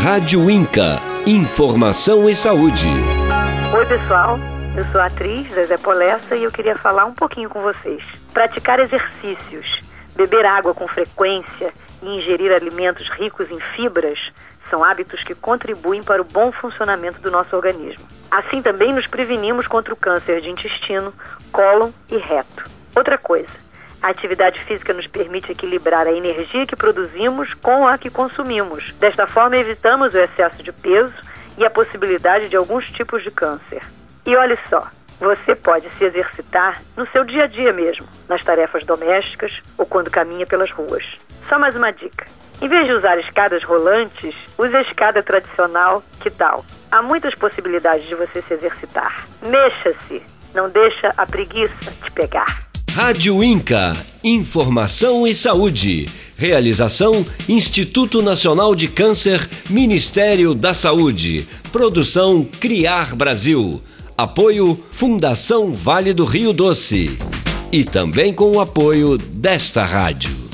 Rádio Inca. Informação e saúde. Oi, pessoal. Eu sou a atriz Zezé Polessa e eu queria falar um pouquinho com vocês. Praticar exercícios, beber água com frequência e ingerir alimentos ricos em fibras são hábitos que contribuem para o bom funcionamento do nosso organismo. Assim também nos prevenimos contra o câncer de intestino, cólon e reto. Outra coisa, a atividade física nos permite equilibrar a energia que produzimos com a que consumimos. Desta forma, evitamos o excesso de peso e a possibilidade de alguns tipos de câncer. E olha só, você pode se exercitar no seu dia a dia mesmo, nas tarefas domésticas ou quando caminha pelas ruas. Só mais uma dica. Em vez de usar escadas rolantes, use a escada tradicional, que tal? Há muitas possibilidades de você se exercitar. Mexa-se, não deixa a preguiça te pegar. Rádio Inca. Informação e saúde. Realização: Instituto Nacional de Câncer, Ministério da Saúde. Produção: Criar Brasil. Apoio: Fundação Vale do Rio Doce. E também com o apoio desta rádio.